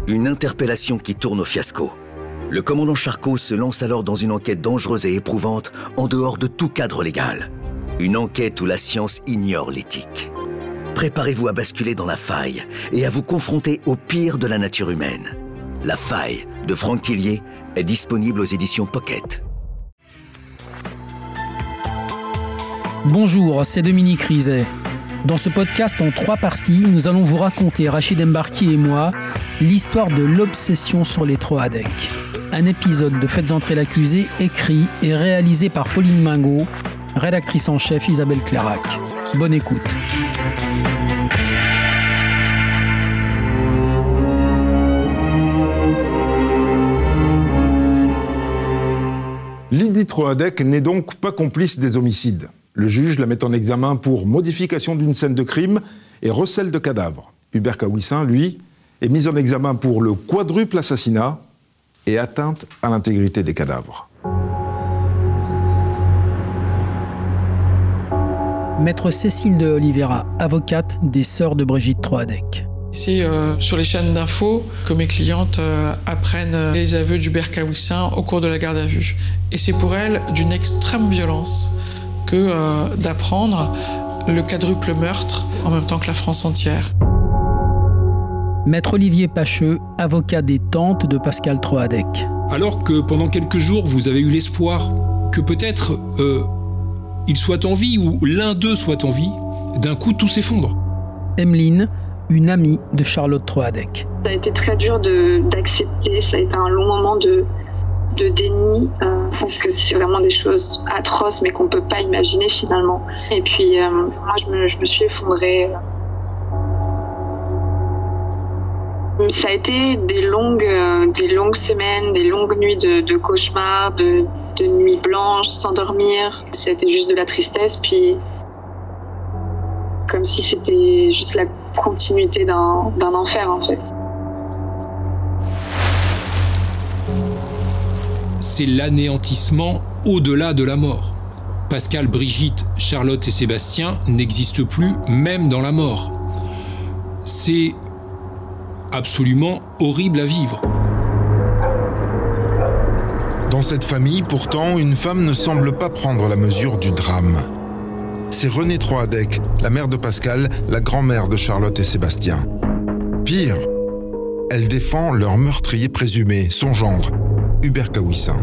Une interpellation qui tourne au fiasco. Le commandant Charcot se lance alors dans une enquête dangereuse et éprouvante en dehors de tout cadre légal. Une enquête où la science ignore l'éthique. Préparez-vous à basculer dans la faille et à vous confronter au pire de la nature humaine. La faille de Franck Tillier est disponible aux éditions Pocket. Bonjour, c'est Dominique Rizet. Dans ce podcast en 3 parties, nous allons vous raconter, Rachid Embarki et moi, l'histoire de l'obsession sur les Troadec. Un épisode de Faites entrer l'accusé écrit et réalisé par Pauline Mingot, rédactrice en chef Isabelle Clairac. Bonne écoute. Lydie Troadec n'est donc pas complice des homicides. Le juge la met en examen pour modification d'une scène de crime et recel de cadavres. Hubert Kawissin, lui, est mis en examen pour le quadruple assassinat et atteinte à l'intégrité des cadavres. Maître Cécile de Oliveira, avocate des sœurs de Brigitte Troadec. C'est sur les chaînes d'infos que mes clientes apprennent les aveux d'Hubert Kawissin au cours de la garde à vue. Et c'est pour elles d'une extrême violence que d'apprendre le quadruple meurtre en même temps que la France entière. Maître Olivier Pacheux, avocat des tantes de Pascal Troadec. Alors que pendant quelques jours, vous avez eu l'espoir que peut-être il soit en vie ou l'un d'eux soit en vie, d'un coup tout s'effondre. Emeline, une amie de Charlotte Troadec. Ça a été très dur d'accepter, ça a été un long moment de déni, parce que c'est vraiment des choses atroces mais qu'on ne peut pas imaginer finalement. Et puis moi je me suis effondrée. Ça a été des longues semaines, des longues nuits de cauchemars, de nuits blanches, sans dormir. C'était juste de la tristesse, puis comme si c'était juste la continuité d'un enfer en fait. C'est l'anéantissement au-delà de la mort. Pascal, Brigitte, Charlotte et Sébastien n'existent plus, même dans la mort. C'est absolument horrible à vivre. Dans cette famille, pourtant, une femme ne semble pas prendre la mesure du drame. C'est Renée Troadec, la mère de Pascal, la grand-mère de Charlotte et Sébastien. Pire, elle défend leur meurtrier présumé, son gendre, Hubert Kawissin.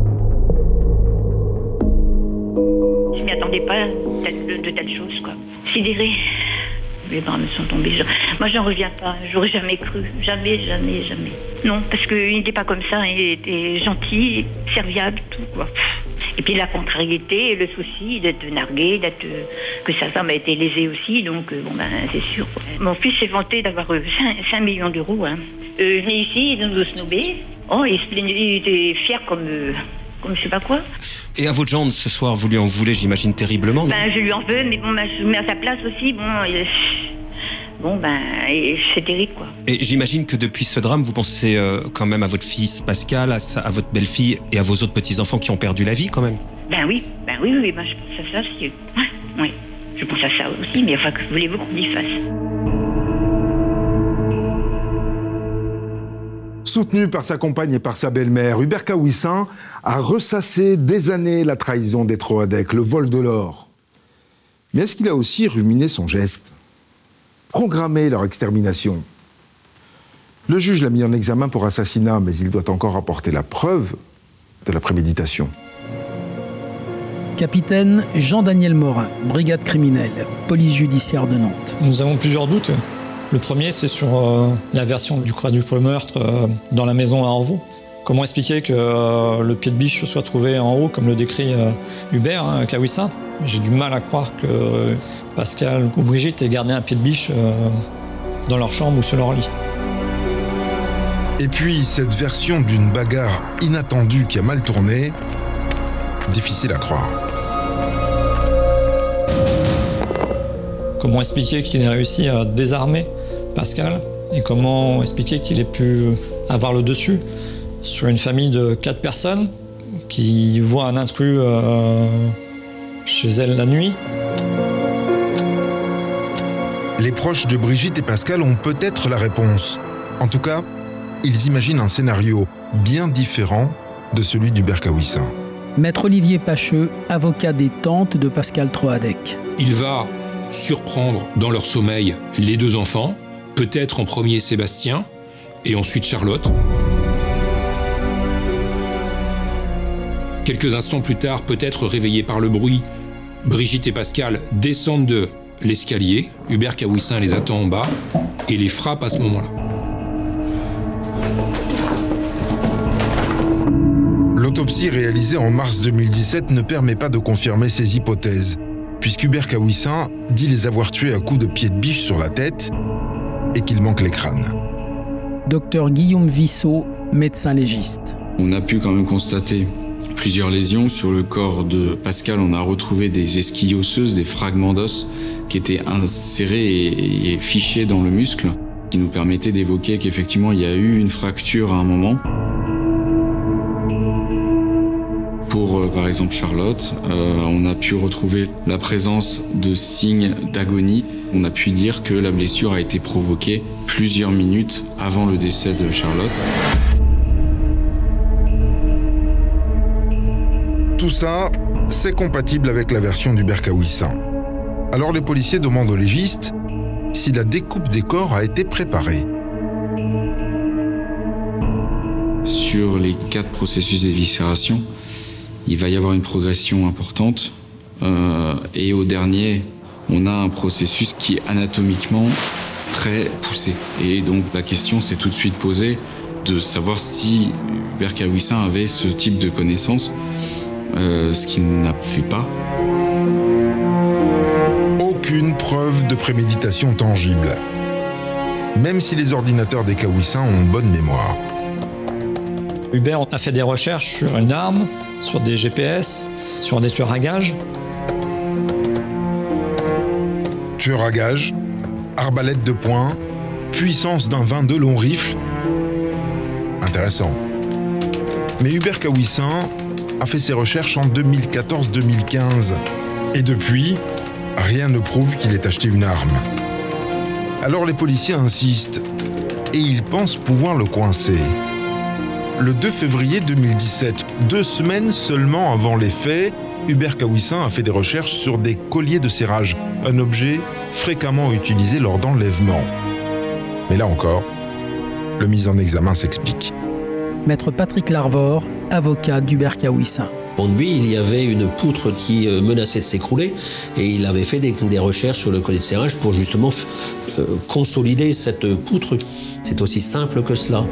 Je m'y attendais pas de telles choses, quoi. Sidérée. Les bras me sont tombés. Moi, j'en reviens pas. J'aurais jamais cru. Jamais. Non, parce qu'il n'était pas comme ça. Il était gentil, serviable, tout, quoi. Et puis la contrariété, le souci d'être nargué, que sa femme a été lésée aussi, donc c'est sûr, quoi. Mon fils s'est vanté d'avoir 5 millions d'euros. Hein. Venu ici, il nous snobait. Oh, il était fier comme je sais pas quoi. Et à votre gendre ce soir, vous lui en voulez, j'imagine, terriblement, non ? Je lui en veux, mais je mets à sa place aussi, c'est terrible, quoi. Et j'imagine que depuis ce drame, vous pensez quand même à votre fils Pascal, à votre belle-fille et à vos autres petits-enfants qui ont perdu la vie, quand même. Oui, je pense à ça aussi. Ouais. Je pense à ça aussi, mais enfin, que voulez-vous qu'on y fasse ? Soutenu par sa compagne et par sa belle-mère, Hubert Kawissin a ressassé des années la trahison des Troadec, le vol de l'or. Mais est-ce qu'il a aussi ruminé son geste ? Programmé leur extermination. Le juge l'a mis en examen pour assassinat, mais il doit encore apporter la preuve de la préméditation. Capitaine Jean-Daniel Morin, brigade criminelle, police judiciaire de Nantes. Nous avons plusieurs doutes. Le premier, c'est sur la version du quadruple meurtre dans la maison à Orvaux. Comment expliquer que le pied de biche soit trouvé en haut, comme le décrit Hubert Kawissin ? J'ai du mal à croire que Pascal ou Brigitte aient gardé un pied de biche dans leur chambre ou sur leur lit. Et puis, cette version d'une bagarre inattendue qui a mal tourné, difficile à croire. Comment expliquer qu'il ait réussi à désarmer Pascal et comment expliquer qu'il ait pu avoir le dessus sur une famille de 4 personnes qui voit un intrus chez elle la nuit. Les proches de Brigitte et Pascal ont peut-être la réponse. En tout cas, ils imaginent un scénario bien différent de celui d'Hubert Kawissin. Maître Olivier Pacheux, avocat des tantes de Pascal Troadec. Il va surprendre dans leur sommeil les deux enfants, peut-être en premier Sébastien et ensuite Charlotte. Quelques instants plus tard, peut-être réveillés par le bruit, Brigitte et Pascal descendent de l'escalier. Hubert Kawissin les attend en bas et les frappe à ce moment-là. L'autopsie réalisée en mars 2017 ne permet pas de confirmer ces hypothèses, puisqu'Hubert Kawissin dit les avoir tués à coups de pied de biche sur la tête et qu'il manque les crânes. Docteur Guillaume Vissot, médecin légiste. On a pu quand même constater plusieurs lésions. Sur le corps de Pascal, on a retrouvé des esquilles osseuses, des fragments d'os qui étaient insérés et fichés dans le muscle, qui nous permettaient d'évoquer qu'effectivement il y a eu une fracture à un moment. Pour, par exemple, Charlotte, on a pu retrouver la présence de signes d'agonie. On a pu dire que la blessure a été provoquée plusieurs minutes avant le décès de Charlotte. Tout ça, c'est compatible avec la version d'Hubert Kawissin. Alors les policiers demandent au légiste si la découpe des corps a été préparée. Sur les 4 processus d'éviscération, il va y avoir une progression importante. Et au dernier, on a un processus qui est anatomiquement très poussé. Et donc la question s'est tout de suite posée de savoir si Hubert Kawissin avait ce type de connaissances, ce qu'il n'a fait pas. Aucune preuve de préméditation tangible, même si les ordinateurs des Kawissin ont bonne mémoire. Hubert a fait des recherches sur une arme, sur des GPS, sur des tueurs à gages. Tueur à gages, arbalète de poing, puissance d'un 22 long rifle. Intéressant. Mais Hubert Kawissin a fait ses recherches en 2014-2015. Et depuis, rien ne prouve qu'il ait acheté une arme. Alors les policiers insistent et ils pensent pouvoir le coincer. Le 2 février 2017, 2 semaines seulement avant les faits, Hubert Kawissin a fait des recherches sur des colliers de serrage, un objet fréquemment utilisé lors d'enlèvements. Mais là encore, le mis en examen s'explique. Maître Patrick Larvor, avocat d'Hubert Kawissin. Pour lui, il y avait une poutre qui menaçait de s'écrouler et il avait fait des recherches sur le collier de serrage pour justement consolider cette poutre. C'est aussi simple que cela.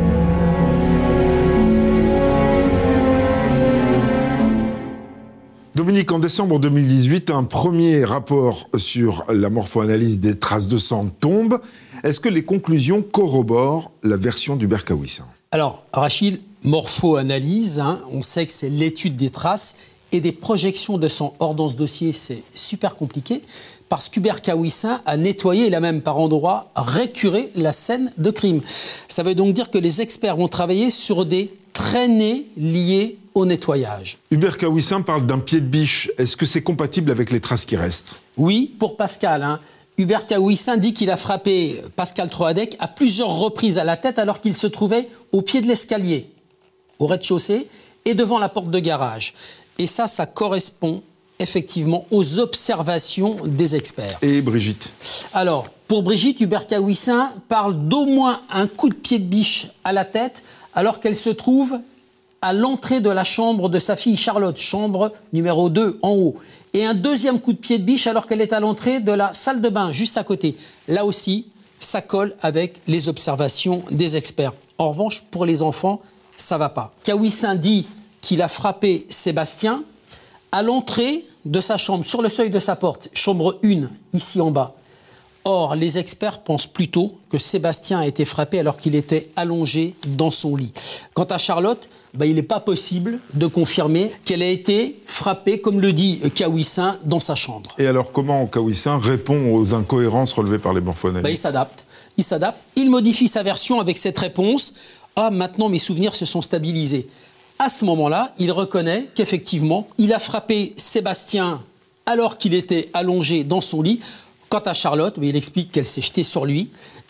Dominique, en décembre 2018, un premier rapport sur la morpho-analyse des traces de sang tombe. Est-ce que les conclusions corroborent la version d'Hubert Kawissin ? Alors, Rachid, morpho-analyse, on sait que c'est l'étude des traces et des projections de sang. Or, dans ce dossier, c'est super compliqué parce qu'Hubert Kawissin a nettoyé, il a même par endroits récuré la scène de crime. Ça veut donc dire que les experts vont travailler sur des traînées liées au nettoyage. Hubert Kawissin parle d'un pied de biche. Est-ce que c'est compatible avec les traces qui restent ? Oui, pour Pascal. Hubert Kawissin dit qu'il a frappé Pascal Troadec à plusieurs reprises à la tête alors qu'il se trouvait au pied de l'escalier, au rez-de-chaussée et devant la porte de garage. Et ça correspond effectivement aux observations des experts. Et Brigitte ? Alors, pour Brigitte, Hubert Kawissin parle d'au moins un coup de pied de biche à la tête alors qu'elle se trouve à l'entrée de la chambre de sa fille Charlotte, chambre numéro 2 en haut. Et un deuxième coup de pied de biche alors qu'elle est à l'entrée de la salle de bain, juste à côté. Là aussi, ça colle avec les observations des experts. En revanche, pour les enfants, ça va pas. Kawissin dit qu'il a frappé Sébastien à l'entrée de sa chambre, sur le seuil de sa porte, chambre 1, ici en bas. Or, les experts pensent plutôt que Sébastien a été frappé alors qu'il était allongé dans son lit. Quant à Charlotte, il n'est pas possible de confirmer qu'elle a été frappée, comme le dit Kawissin, dans sa chambre. Et alors, comment Kawissin répond aux incohérences relevées par les morpho-analyses ? Il s'adapte. Il modifie sa version avec cette réponse. « Ah, maintenant mes souvenirs se sont stabilisés ». À ce moment-là, il reconnaît qu'effectivement, il a frappé Sébastien alors qu'il était allongé dans son lit. Quant à Charlotte, il explique qu'elle s'est jetée sur lui.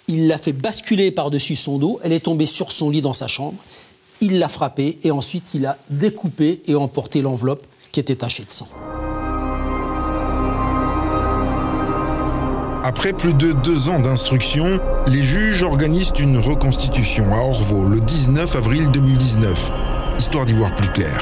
Il l'a fait basculer par-dessus son dos. Elle est tombée sur son lit dans sa chambre. Il l'a frappée et ensuite il a découpé et emporté l'enveloppe qui était tachée de sang. Après plus de 2 ans d'instruction, les juges organisent une reconstitution à Orvault le 19 avril 2019, histoire d'y voir plus clair.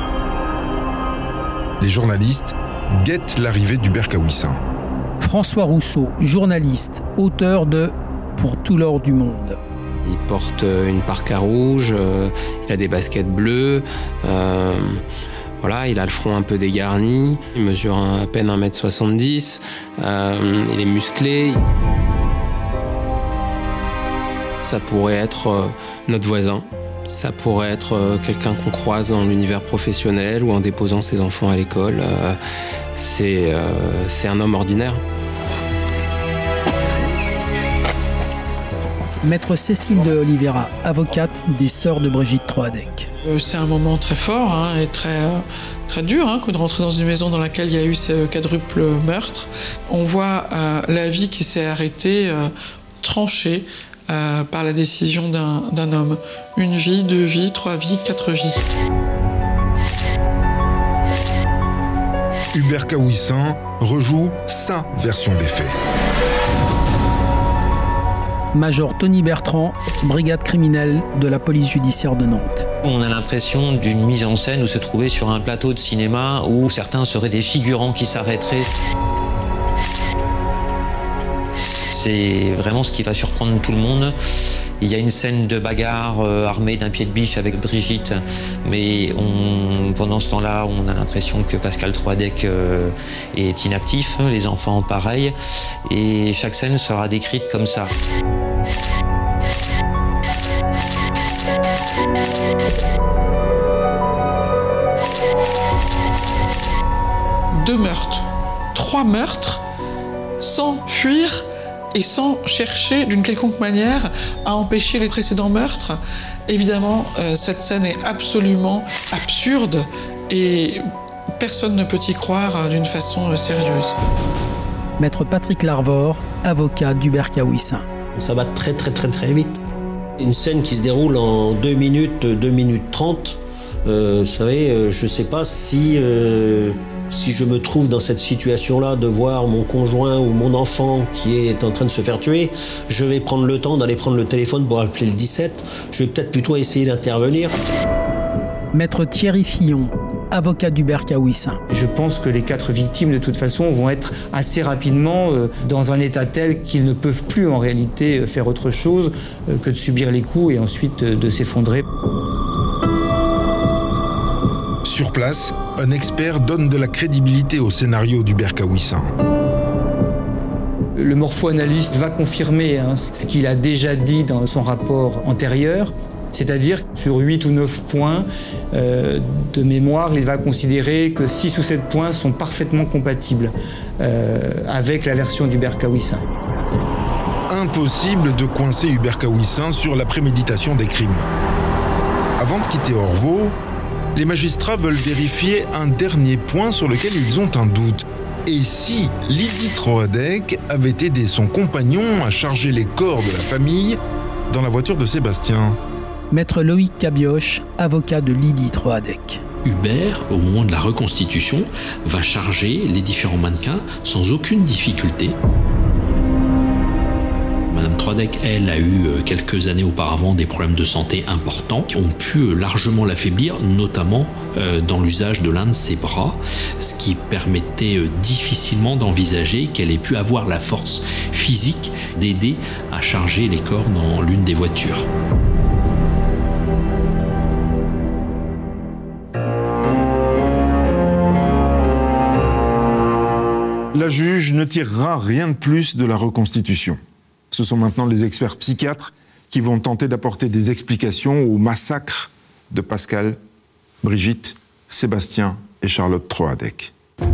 Les journalistes guettent l'arrivée d'Hubert Kawissin. François Rousseau, journaliste, auteur de « Pour tout l'or du monde ». Il porte une parka rouge, il a des baskets bleues, il a le front un peu dégarni, il mesure à peine 1m70, il est musclé. Ça pourrait être notre voisin, ça pourrait être quelqu'un qu'on croise dans l'univers professionnel ou en déposant ses enfants à l'école. C'est un homme ordinaire. Maître Cécile de Oliveira, avocate des sœurs de Brigitte Troadec. C'est un moment très fort et très dur que de rentrer dans une maison dans laquelle il y a eu ce quadruple meurtre. On voit la vie qui s'est arrêtée, tranchée par la décision d'un homme. 1 vie, 2 vies, 3 vies, 4 vies. Hubert Kawissin rejoue sa version des faits. Major Tony Bertrand, brigade criminelle de la police judiciaire de Nantes. On a l'impression d'une mise en scène où se trouver sur un plateau de cinéma où certains seraient des figurants qui s'arrêteraient. C'est vraiment ce qui va surprendre tout le monde. Il y a une scène de bagarre armée d'un pied de biche avec Brigitte, mais pendant ce temps-là, on a l'impression que Pascal Troadec est inactif, les enfants pareil, et chaque scène sera décrite comme ça. Deux meurtres, 3 meurtres, sans fuir et sans chercher d'une quelconque manière à empêcher les précédents meurtres. Évidemment, cette scène est absolument absurde et personne ne peut y croire d'une façon sérieuse. Maître Patrick Larvor, avocat d'Hubert Kawissin. Ça va très vite. Une scène qui se déroule en 2 minutes 30. Vous savez, je ne sais pas si je me trouve dans cette situation-là de voir mon conjoint ou mon enfant qui est en train de se faire tuer, je vais prendre le temps d'aller prendre le téléphone pour appeler le 17. Je vais peut-être plutôt essayer d'intervenir. Maître Thierry Fillon, avocat d'Hubert Kawissin. Je pense que les 4 victimes, de toute façon, vont être assez rapidement dans un état tel qu'ils ne peuvent plus en réalité faire autre chose que de subir les coups et ensuite de s'effondrer. Sur place, un expert donne de la crédibilité au scénario d'Hubert Kawissin. Le morpho-analyste va confirmer ce qu'il a déjà dit dans son rapport antérieur, c'est-à-dire sur 8 ou 9 points de mémoire, il va considérer que 6 ou 7 points sont parfaitement compatibles avec la version d'Hubert Kawissin. Impossible de coincer Hubert Kawissin sur la préméditation des crimes. Avant de quitter Orvault, les magistrats veulent vérifier un dernier point sur lequel ils ont un doute. Et si Lydie Troadec avait aidé son compagnon à charger les corps de la famille dans la voiture de Sébastien? Maître Loïc Cabioche, avocat de Lydie Troadec. Hubert, au moment de la reconstitution, va charger les différents mannequins sans aucune difficulté. Madame Troadec, elle, a eu quelques années auparavant des problèmes de santé importants qui ont pu largement l'affaiblir, notamment dans l'usage de l'un de ses bras, ce qui permettait difficilement d'envisager qu'elle ait pu avoir la force physique d'aider à charger les corps dans l'une des voitures. La juge ne tirera rien de plus de la reconstitution. Ce sont maintenant les experts psychiatres qui vont tenter d'apporter des explications au massacre de Pascal, Brigitte, Sébastien et Charlotte Troadec.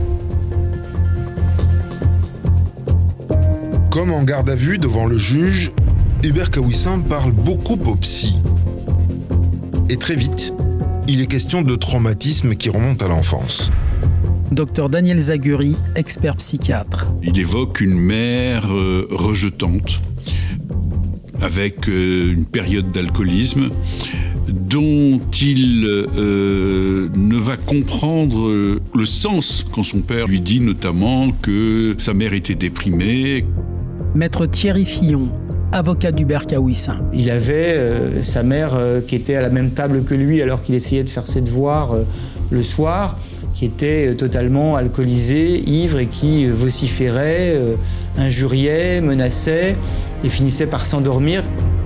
Comme en garde à vue devant le juge, Hubert Kawissin parle beaucoup au psy. Et très vite, il est question de traumatisme qui remonte à l'enfance. Docteur Daniel Zaguri, expert psychiatre. Il évoque une mère rejetante, avec une période d'alcoolisme dont il ne va comprendre le sens quand son père lui dit notamment que sa mère était déprimée. Maître Thierry Fillon, avocat d'Hubert Kaouissin. Il avait sa mère qui était à la même table que lui alors qu'il essayait de faire ses devoirs le soir, qui était totalement alcoolisée, ivre et qui vociférait, injuriait, menaçait et finissait par s'endormir.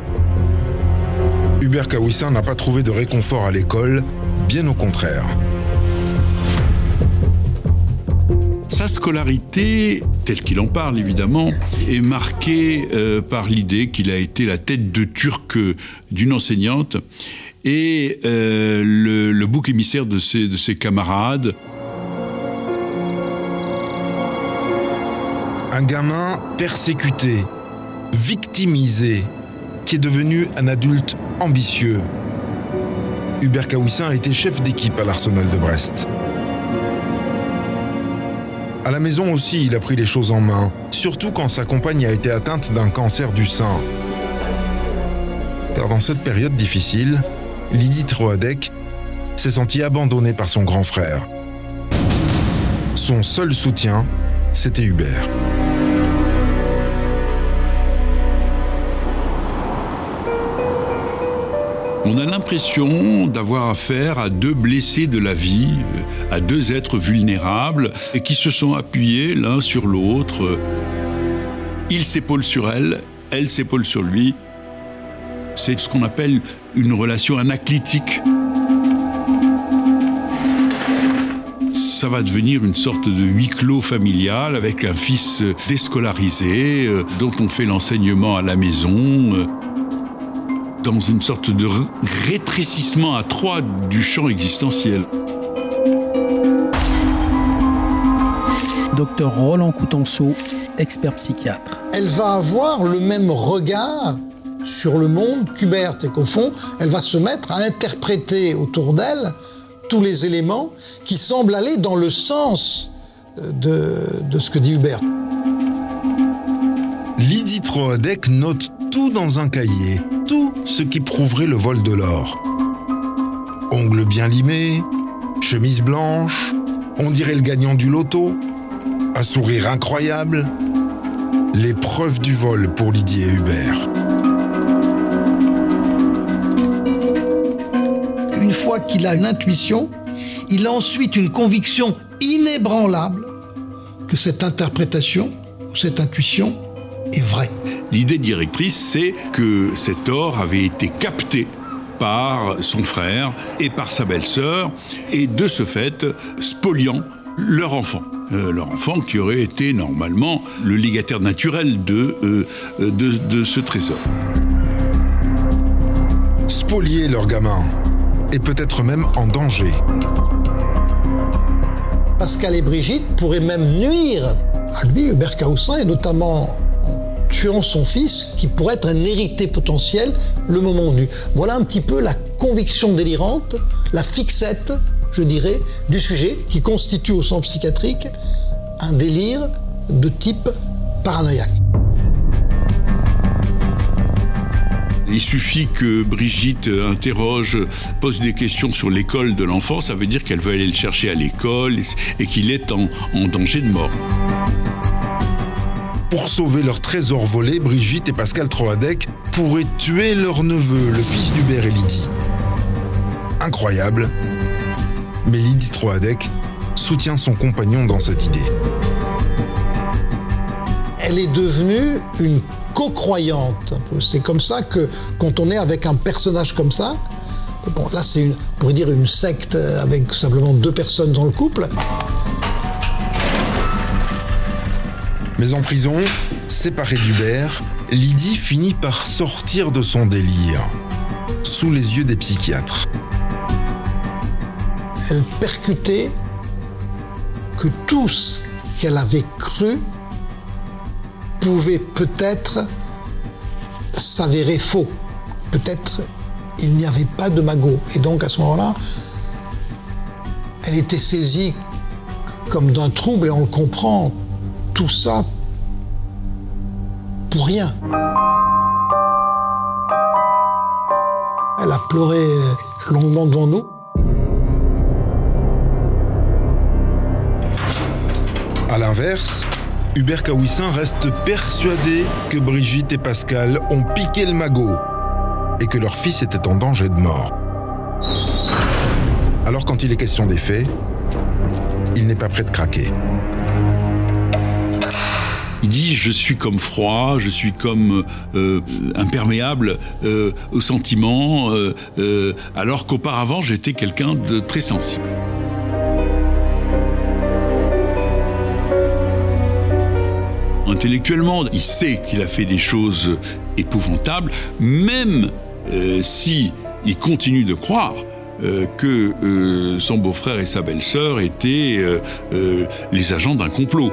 Hubert Kaouissin n'a pas trouvé de réconfort à l'école, bien au contraire. Sa scolarité, telle qu'il en parle évidemment, est marquée par l'idée qu'il a été la tête de turc d'une enseignante et le bouc émissaire de ses camarades. Un gamin persécuté, victimisé, qui est devenu un adulte ambitieux. Hubert Kaouissin a été chef d'équipe à l'Arsenal de Brest. À la maison aussi, il a pris les choses en main, surtout quand sa compagne a été atteinte d'un cancer du sein. Car dans cette période difficile, Lydie Troadec s'est sentie abandonnée par son grand frère. Son seul soutien, c'était Hubert. On a l'impression d'avoir affaire à deux blessés de la vie, à deux êtres vulnérables et qui se sont appuyés l'un sur l'autre. Il s'épaule sur elle s'épaule sur lui. C'est ce qu'on appelle une relation anaclitique. Ça va devenir une sorte de huis clos familial avec un fils déscolarisé dont on fait l'enseignement à la maison. Dans une sorte de rétrécissement à trois du champ existentiel. Docteur Roland Coutenceau, expert psychiatre. Elle va avoir le même regard sur le monde qu'Hubert, et qu'au fond, elle va se mettre à interpréter autour d'elle tous les éléments qui semblent aller dans le sens de ce que dit Hubert. Lydie Troadec note tout dans un cahier, tout ce qui prouverait le vol de l'or. Ongles bien limés, chemise blanche, on dirait le gagnant du loto, un sourire incroyable. Les preuves du vol pour Lydie et Hubert. Une fois qu'il a une intuition, il a ensuite une conviction inébranlable que cette interprétation, ou cette intuition, est vraie. L'idée directrice, c'est que cet or avait été capté par son frère et par sa belle-sœur, et de ce fait, spoliant leur enfant. Leur enfant qui aurait été normalement le légataire naturel de ce trésor. Spolier leur gamin, et peut-être même en danger. Pascal et Brigitte pourraient même nuire à lui, Hubert Kaouissin, et notamment en tuant son fils, qui pourrait être un héritier potentiel le moment venu. Voilà un petit peu la conviction délirante, la fixette, je dirais, du sujet, qui constitue au sens psychiatrique un délire de type paranoïaque. Il suffit que Brigitte pose des questions sur l'école de l'enfant, ça veut dire qu'elle veut aller le chercher à l'école et qu'il est en danger de mort. Pour sauver leur trésor volé, Brigitte et Pascal Troadec pourraient tuer leur neveu, le fils d'Hubert et Lydie. Incroyable, mais Lydie Troadec soutient son compagnon dans cette idée. Elle est devenue une co-croyante. C'est comme ça que quand on est avec un personnage comme ça, bon, là c'est on pourrait dire une secte avec simplement 2 personnes dans le couple. Mais en prison, séparée d'Hubert, Lydie finit par sortir de son délire, sous les yeux des psychiatres. Elle percutait que tout ce qu'elle avait cru pouvait peut-être s'avérer faux. Peut-être il n'y avait pas de magot. Et donc à ce moment-là, elle était saisie comme d'un trouble, et on le comprend, tout ça pour rien. Elle a pleuré longuement devant nous. À l'inverse, Hubert Kawissin reste persuadé que Brigitte et Pascal ont piqué le magot et que leur fils était en danger de mort. Alors quand il est question des faits, il n'est pas prêt de craquer. Il dit « je suis comme froid, je suis comme imperméable aux sentiments, alors qu'auparavant j'étais quelqu'un de très sensible ». Intellectuellement, il sait qu'il a fait des choses épouvantables, même si il continue de croire que son beau-frère et sa belle-sœur étaient les agents d'un complot.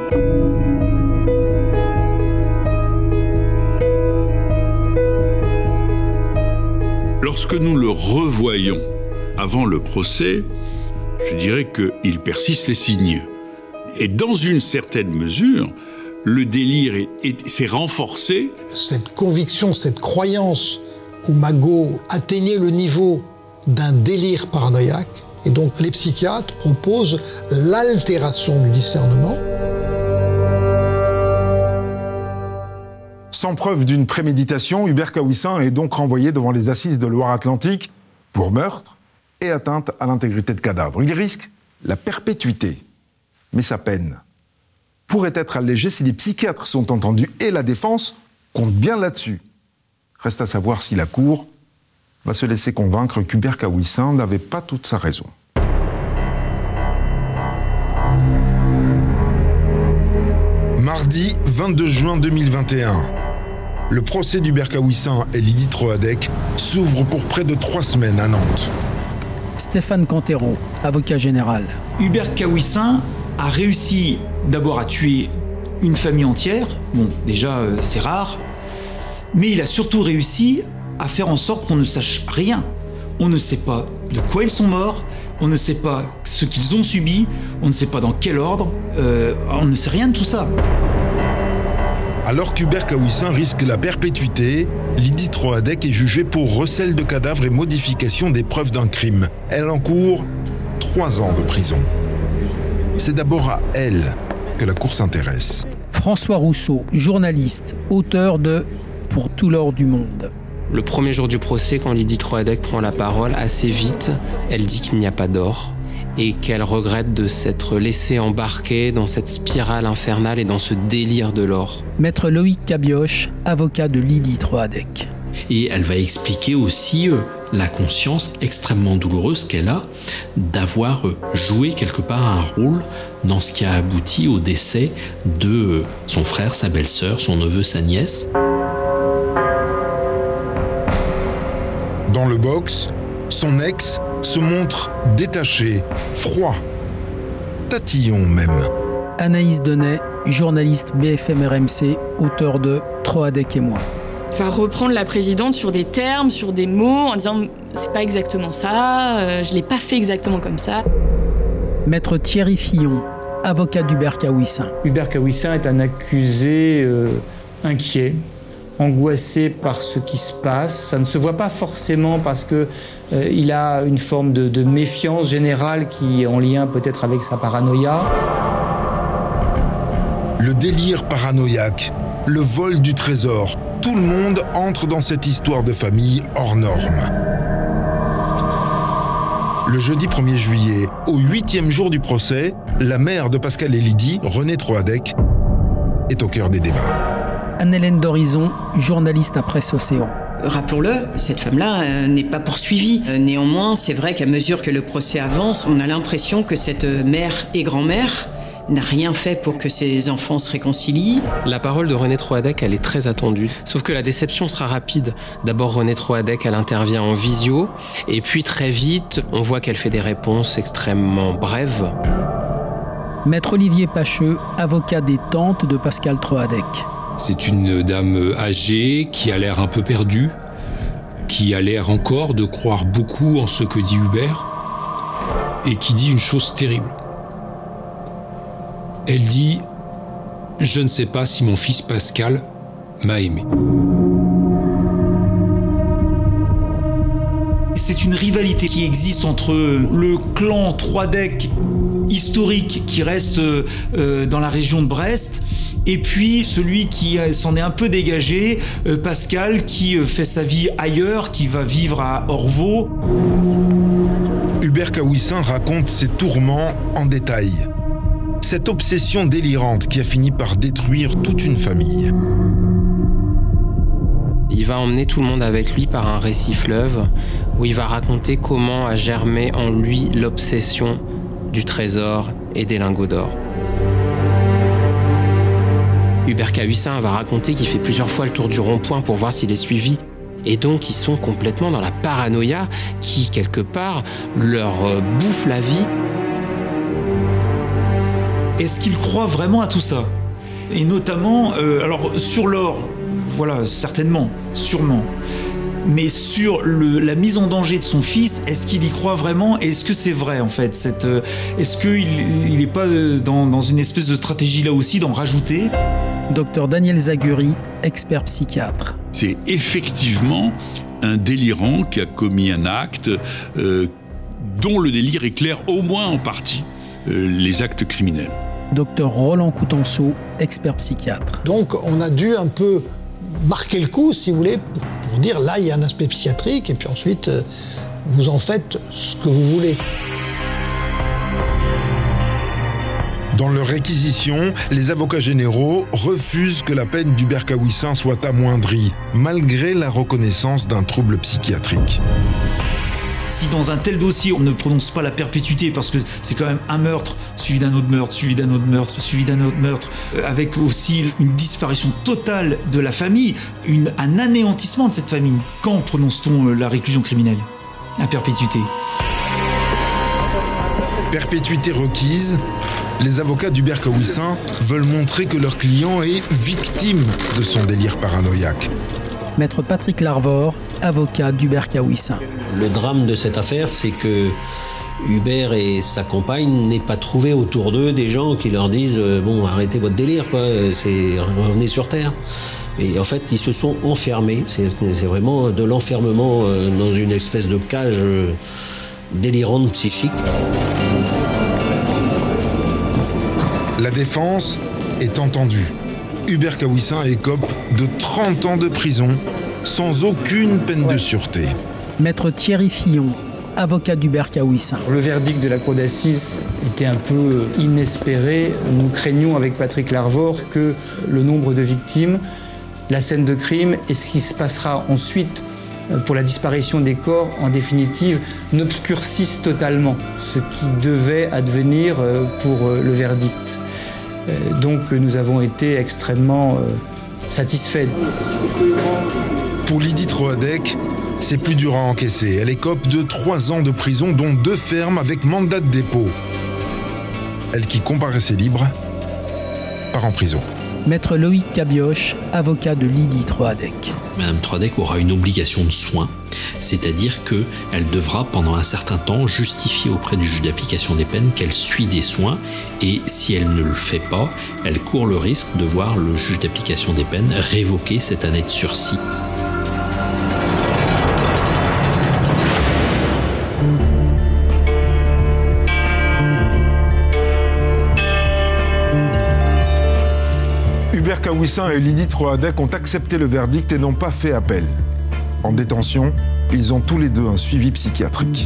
Lorsque nous le revoyons avant le procès, je dirais qu'il persiste et signe. Et dans une certaine mesure, le délire s'est renforcé. Cette conviction, cette croyance où Magot atteignait le niveau d'un délire paranoïaque, et donc les psychiatres proposent l'altération du discernement. Sans preuve d'une préméditation, Hubert Kawissin est donc renvoyé devant les assises de Loire-Atlantique pour meurtre et atteinte à l'intégrité de cadavre. Il risque la perpétuité, mais sa peine pourrait être allégée si les psychiatres sont entendus et la défense compte bien là-dessus. Reste à savoir si la Cour va se laisser convaincre qu'Hubert Kawissin n'avait pas toute sa raison. Mardi 22 juin 2021. Le procès d'Hubert Kawissin et Lydie Troadec s'ouvre pour près de 3 semaines à Nantes. Stéphane Cantero, avocat général. Hubert Kawissin a réussi d'abord à tuer une famille entière. Bon, déjà, c'est rare. Mais il a surtout réussi à faire en sorte qu'on ne sache rien. On ne sait pas de quoi ils sont morts, on ne sait pas ce qu'ils ont subi, on ne sait pas dans quel ordre, on ne sait rien de tout ça. Alors qu'Hubert Kawissin risque la perpétuité, Lydie Troadec est jugée pour recel de cadavres et modification des preuves d'un crime. Elle encourt 3 ans de prison. C'est d'abord à elle que la Cour s'intéresse. François Rousseau, journaliste, auteur de « Pour tout l'or du monde ». Le premier jour du procès, quand Lydie Troadec prend la parole, assez vite, elle dit qu'il n'y a pas d'or et qu'elle regrette de s'être laissée embarquer dans cette spirale infernale et dans ce délire de l'or. Maître Loïc Cabioche, avocat de Lydie Troadec. Et elle va expliquer aussi la conscience extrêmement douloureuse qu'elle a d'avoir joué quelque part un rôle dans ce qui a abouti au décès de son frère, sa belle-sœur, son neveu, sa nièce. Dans le box, son ex se montre détaché, froid, tatillon même. Anaïs Denay, journaliste BFM RMC, auteur de Troadec et moi. Va reprendre la présidente sur des termes, sur des mots, en disant c'est pas exactement ça, je l'ai pas fait exactement comme ça. Maître Thierry Fillon, avocat d'Hubert Kawissin. Hubert Kawissin est un accusé inquiet, angoissé par ce qui se passe. Ça ne se voit pas forcément parce qu'il a une forme de méfiance générale qui est en lien peut-être avec sa paranoïa. Le délire paranoïaque, le vol du trésor, tout le monde entre dans cette histoire de famille hors norme. Le jeudi 1er juillet, au 8e jour du procès, la mère de Pascal et Lydie, Renée Troadec, est au cœur des débats. Anne-Hélène D'Horizon, journaliste à Presse Océan. Rappelons-le, cette femme-là n'est pas poursuivie. Néanmoins, c'est vrai qu'à mesure que le procès avance, on a l'impression que cette mère et grand-mère n'a rien fait pour que ses enfants se réconcilient. La parole de Renée Troadec, elle est très attendue. Sauf que la déception sera rapide. D'abord, Renée Troadec, elle intervient en visio. Et puis, très vite, on voit qu'elle fait des réponses extrêmement brèves. Maître Olivier Pacheux, avocat des tantes de Pascal Troadec. C'est une dame âgée qui a l'air un peu perdue, qui a l'air encore de croire beaucoup en ce que dit Hubert, et qui dit une chose terrible. Elle dit « Je ne sais pas si mon fils Pascal m'a aimé ». C'est une rivalité qui existe entre le clan Troadec historique qui reste dans la région de Brest et puis celui qui s'en est un peu dégagé, Pascal, qui fait sa vie ailleurs, qui va vivre à Orvaux. Hubert Kawissin raconte ses tourments en détail. Cette obsession délirante qui a fini par détruire toute une famille. Il va emmener tout le monde avec lui par un récit fleuve où il va raconter comment a germé en lui l'obsession du trésor et des lingots d'or. Hubert Kawissin va raconter qu'il fait plusieurs fois le tour du rond-point pour voir s'il est suivi. Et donc ils sont complètement dans la paranoïa qui, quelque part, leur bouffe la vie. Est-ce qu'il croit vraiment à tout ça ? Et notamment, alors sur l'or, voilà, certainement, sûrement. Mais sur la mise en danger de son fils, est-ce qu'il y croit vraiment ? Et est-ce que c'est vrai, en fait ? Est-ce qu'il n'est pas dans une espèce de stratégie, là aussi, d'en rajouter ? Docteur Daniel Zaguri, expert psychiatre. C'est effectivement un délirant qui a commis un acte dont le délire éclaire au moins en partie les actes criminels. Docteur Roland Coutenceau, expert psychiatre. Donc on a dû un peu marquer le coup, si vous voulez, pour dire là il y a un aspect psychiatrique et puis ensuite vous en faites ce que vous voulez. Dans leur réquisition, les avocats généraux refusent que la peine d'Hubert Kawissin soit amoindrie, malgré la reconnaissance d'un trouble psychiatrique. Si dans un tel dossier on ne prononce pas la perpétuité, parce que c'est quand même un meurtre, suivi d'un autre meurtre, suivi d'un autre meurtre, suivi d'un autre meurtre, avec aussi une disparition totale de la famille, un anéantissement de cette famille, quand prononce-t-on la réclusion criminelle ? À perpétuité. Perpétuité requise, les avocats d'Hubert Kawissin veulent montrer que leur client est victime de son délire paranoïaque. Maître Patrick Larvor, avocat d'Hubert Kawissin. Le drame de cette affaire, c'est que Hubert et sa compagne n'aient pas trouvé autour d'eux des gens qui leur disent bon, arrêtez votre délire, quoi, revenez sur terre. Et en fait, ils se sont enfermés. C'est vraiment de l'enfermement dans une espèce de cage délirante psychique. La défense est entendue. Hubert Kawissin écope de 30 ans de prison sans aucune peine de sûreté. Maître Thierry Fillon, avocat d'Hubert Kawissin. Le verdict de la cour d'assises était un peu inespéré. Nous craignons avec Patrick Larvor que le nombre de victimes, la scène de crime et ce qui se passera ensuite pour la disparition des corps, en définitive, n'obscurcissent totalement ce qui devait advenir pour le verdict. Donc nous avons été extrêmement satisfaits. Pour Lydie Troadec, c'est plus dur à encaisser. Elle écope de 3 ans de prison, dont 2 fermes avec mandat de dépôt. Elle qui comparaissait libre, part en prison. Maître Loïc Cabioche, avocat de Lydie Troadec. Madame Troadec aura une obligation de soins, c'est-à-dire qu'elle devra pendant un certain temps justifier auprès du juge d'application des peines qu'elle suit des soins, et si elle ne le fait pas, elle court le risque de voir le juge d'application des peines révoquer cette année de sursis. Hubert Kawissin et Lydie Troadec ont accepté le verdict et n'ont pas fait appel. En détention, ils ont tous les deux un suivi psychiatrique.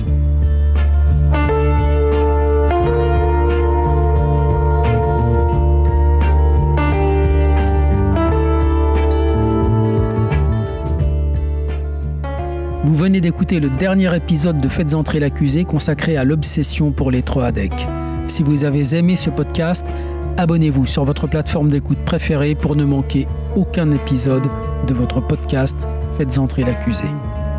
Vous venez d'écouter le dernier épisode de Faites entrer l'accusé consacré à l'obsession pour les Troadec. Si vous avez aimé ce podcast, abonnez-vous sur votre plateforme d'écoute préférée pour ne manquer aucun épisode de votre podcast Faites entrer l'accusé.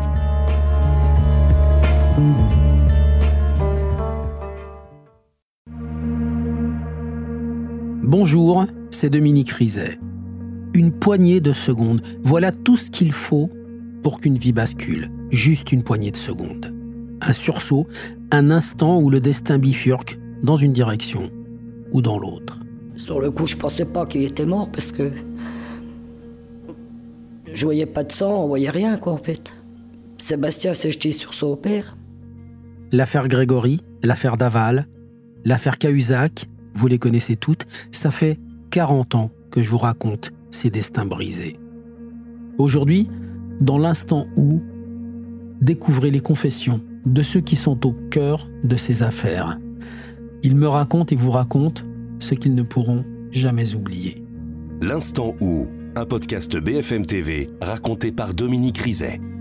Bonjour, c'est Dominique Rizet. Une poignée de secondes, voilà tout ce qu'il faut pour qu'une vie bascule. Juste une poignée de secondes. Un sursaut, un instant où le destin bifurque dans une direction ou dans l'autre. Sur le coup, je pensais pas qu'il était mort parce que je voyais pas de sang, on voyait rien, quoi, en fait. Sébastien s'est jeté sur son père. L'affaire Grégory, l'affaire Daval, l'affaire Cahuzac, vous les connaissez toutes, ça fait 40 ans que je vous raconte ces destins brisés. Aujourd'hui, dans l'instant où, découvrez les confessions de ceux qui sont au cœur de ces affaires. Ils me racontent et vous racontent ce qu'ils ne pourront jamais oublier. L'instant où, un podcast BFM TV raconté par Dominique Rizet.